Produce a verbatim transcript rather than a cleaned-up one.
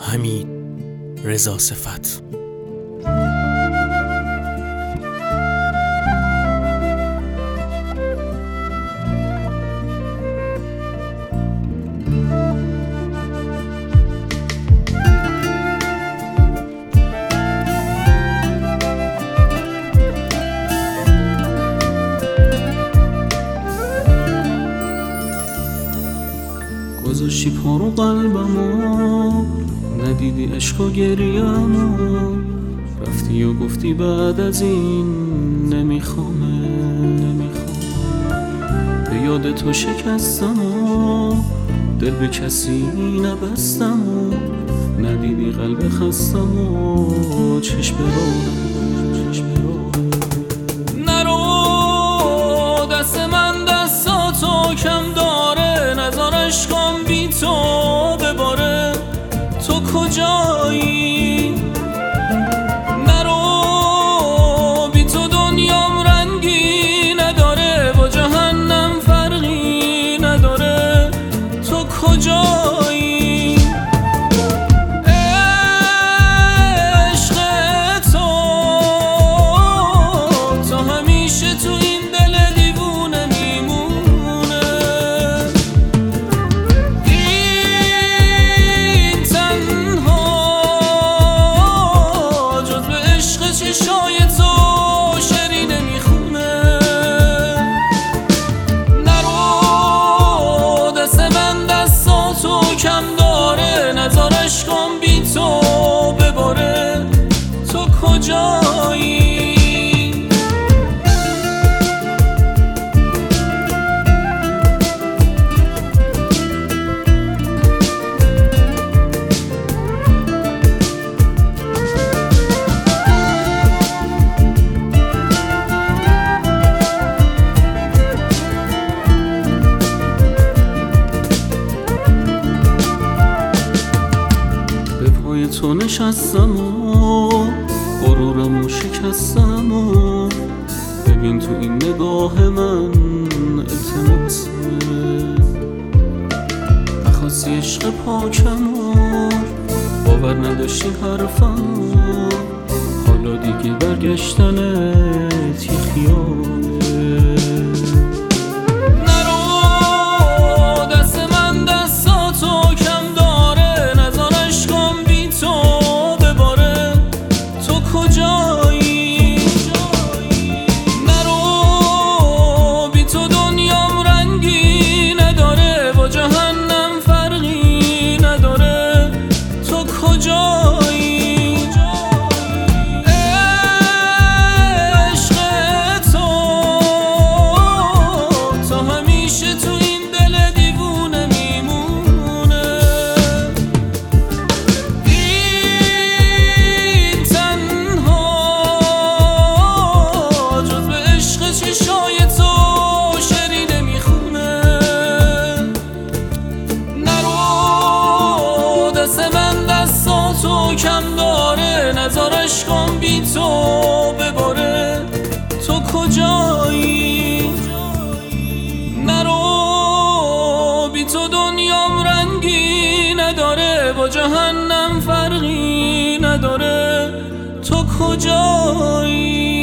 حمید رضا صفت. گذاشتی پا رو قلبمو، ندیدی عشق و گریه‌مو، رفتی و گفتی بعد از این نمیخوامه نمیخوام. به یاد تو شکستم و دل به کسی نبستم و ندیدی قلب خستم و چشم راهم چشم راهم. نرو دست من دستاتو کم داره، نذار عشقم بی تو بباره. تو کجایی؟ نرو بی تو دنیام رنگی نداره، با جهنم فرقی نداره. تو کجایی؟ عشق تو تا همیشه تو این دل دیوونه میمونه. این تنها جز به عشق چشای تو شعری نمیخونه. نرو دست من دستاتو کم داره، نذار عشقم بی تو بباره. تو کجایی؟ به پای تو نشستم و غرورمو شکستم و ببین تو این نگاه من التماسه. نخواستی عشق پاکم و باور نداشتی حرفم و حالا دیگه برگشتنت یه خیاله. تو کم داره، نذار عشقم بی تو بباره. تو کجایی؟ نرو بی تو دنیام رنگی نداره، با جهنم فرقی نداره. تو کجایی؟